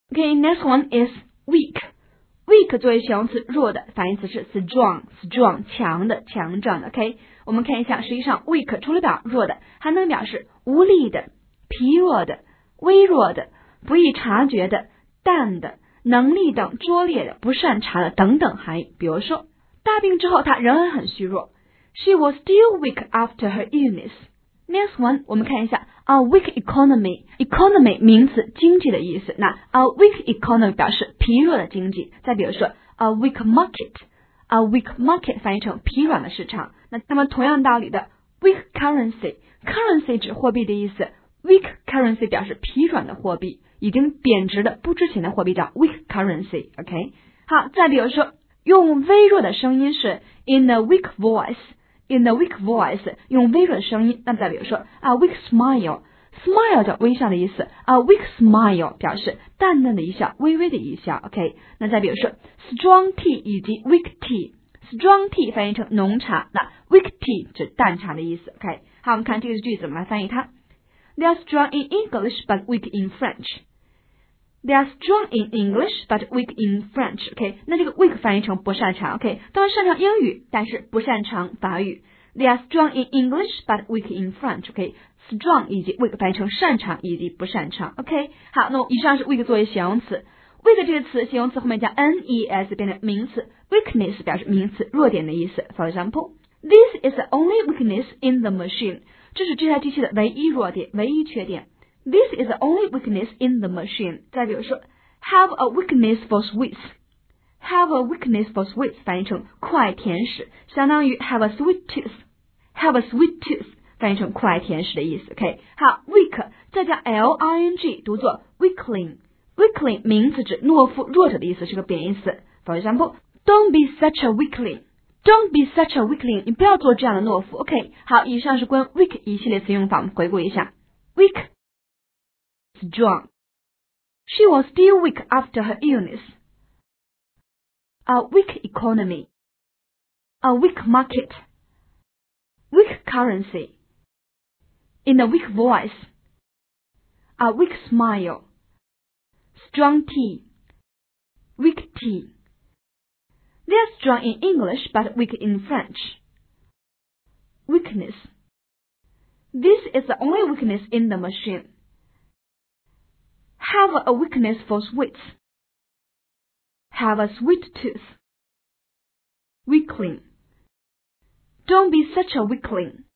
Okay, next one is weak。weak 作为形容词，弱的，反义词是 strong， 强的，强壮的。OK， 我们看一下，实际上 weak 除了表弱的，还能表示无力的、疲弱的、微弱的、不易察觉的、淡的、能力等拙劣的、不善察的等等含义。比如说，大病之后她仍然很虚弱。She was still weak after her illness。Next one， 我们看一下 a weak economy 名词，经济的意思。那 a weak economy 表示疲弱的经济。再比如说 a weak market 翻译成疲软的市场。那么同样道理的 weak currency 指货币的意思， weak currency 表示疲软的货币，已经贬值的不值钱的货币叫 weak currency。 OK， 好，再比如说用微弱的声音是 in a weak voice， 用微弱的声音。那再比如说 a weak smile 叫微笑的意思， a weak smile 表示淡淡的一笑，微微的一笑。 OK， 那再比如说 strong tea 以及 weak tea，strong tea 翻译成浓茶，那 weak tea 指淡茶的意思。 OK， 好，我们看这个句子怎么来翻译它。 They are strong in English but weak in French。 They are strong in English but weak in French。 OK， 那这个 weak 翻译成不擅长。 OK， 都是擅长英语，但是不擅长法语。 They are strong in English but weak in French。 OK， strong 以及 weak 翻译成擅长以及不擅长。 OK， 好，那么以上是 weak 作为形容词。weak 这个词形容词后面加 nes 变成名词， weakness 表示名词，弱点的意思。 For example， This is the only weakness in the machine。 这是这台机器的唯一弱点，唯一缺点。 This is the only weakness in the machine。 再比如说 have a weakness for sweets， 翻译成酷爱甜食，相当于 have a sweet tooth， 翻译成酷爱甜食的意思。 OK， 好， weak 再加 ling 读作 weakling， 名词指懦夫弱者的意思，是个贬义词。 For example， Don't be such a weakling， 你不要做这样的懦夫。 OK， 好，以上是关于 weak 一系列词用法，我们回顾一下。 weak strong， She was still weak after her illness。 A weak economy， a weak market， weak currency， in a weak voice， a weak smile， strong tea， weak tea。 They are strong in English but weak in French。 Weakness， This is the only weakness in the machine。 Have a weakness for sweets， have a sweet tooth。 Weakling， Don't be such a weakling。